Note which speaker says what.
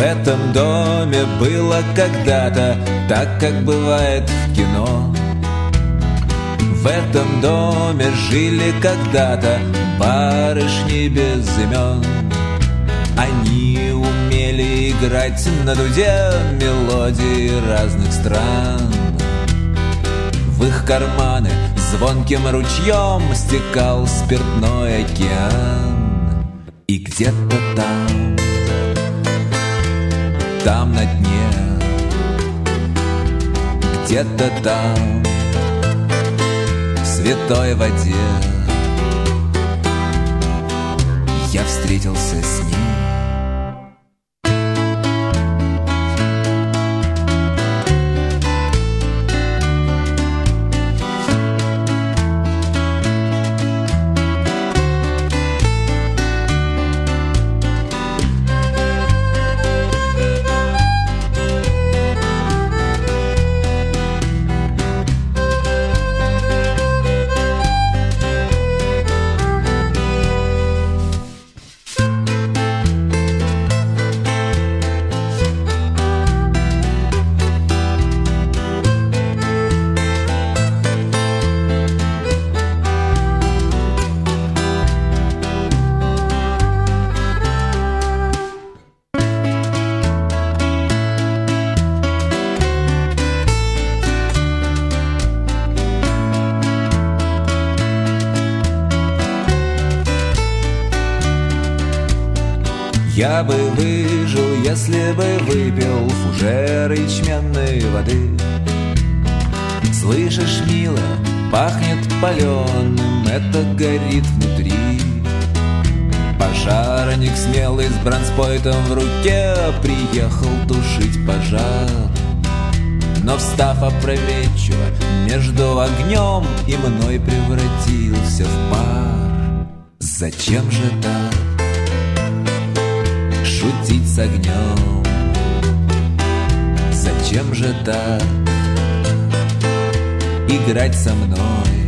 Speaker 1: этом доме было когда-то так, как бывает в кино. В этом доме жили когда-то барышни без имен. Они умели играть на дуде мелодии разных стран. В их карманы звонким ручьем стекал спиртной океан. И где-то там на дне, где-то там, в святой воде, я встретился с ним. Я бы выжил, если бы выпил фужер ячменной воды. Слышишь, милая, пахнет паленым, это горит внутри. Пожарник смелый с бронспойтом в руке приехал тушить пожар. Но встав опрометчиво между огнем и мной превратился в пар. Зачем же так шутить с огнем? Зачем же так играть со мной?